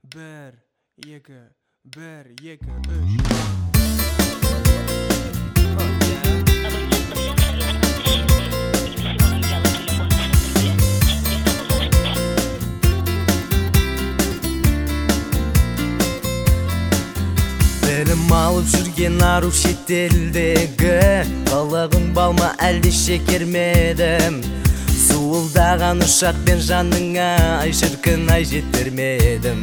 1, 2, 1, 2, 3. Білім алып жүрген ару шетелдегі Балығың балма әлде шекермедім Суылдаған ұшақпен жаныңа ай шіркін ай жеттермедім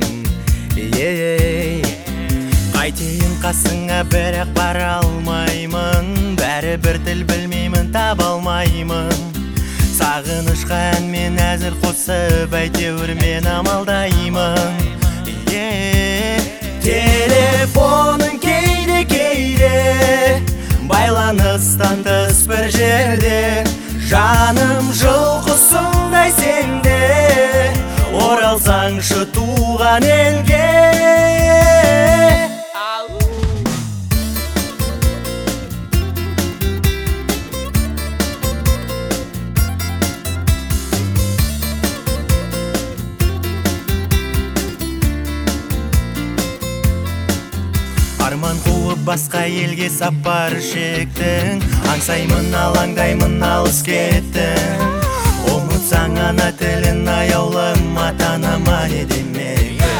Қайтейін қасыңа бірақ бара алмаймын Бәрі бір тіл білмеймін таба алмаймын Сағынышқа әнмен әзіл қосып әйтеуір мен амалдаймын Телефонын кейде байланыстан тыс бір жерде Жаным жылқысындай сенде оралсаңшы туған елге Арман қуып басқа елге сапар шектің Аңсаймын алаңдаймын алыс кеттің Ұмытсаң ана тілін аяулым ата-анама не демегі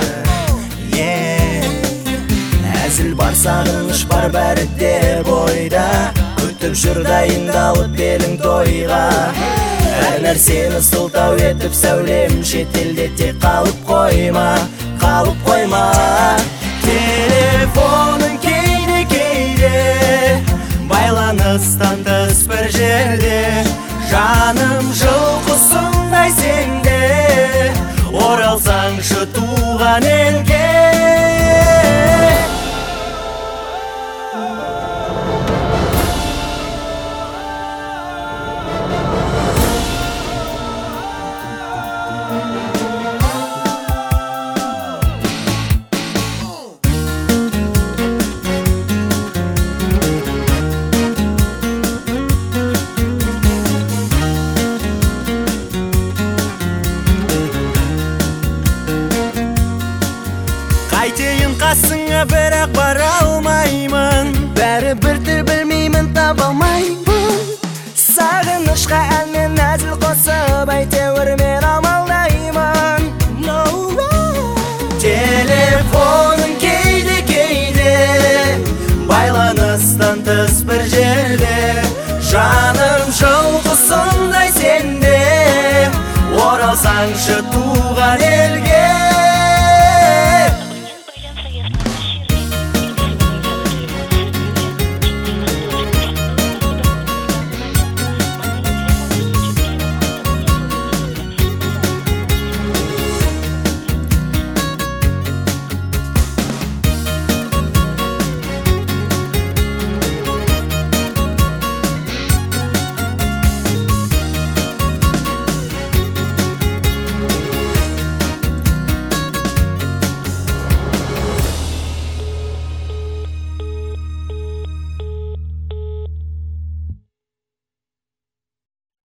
Әзіл бар сағыныш бар бәрі де бойда Күтіп жүр дайындалып белің тойға Әр нәрсені сылтау етіп сәулем шетелде тек қалып қойма Телефонын кейде байланыстан тыс бір жерде Жаным жылқысындай сенде оралсаңшы туған елге Қайтейін қасыңа бірақ бара алмаймын Бәрі бір тіл білмеймін таба алмаймын Сағынышқа әнмен әзіл қосып әйтеуір мен амалдаймын Телефонын кейде байланыстан тыс бір жерде Жаным жылқысындай сенде оралсаңшы туған елге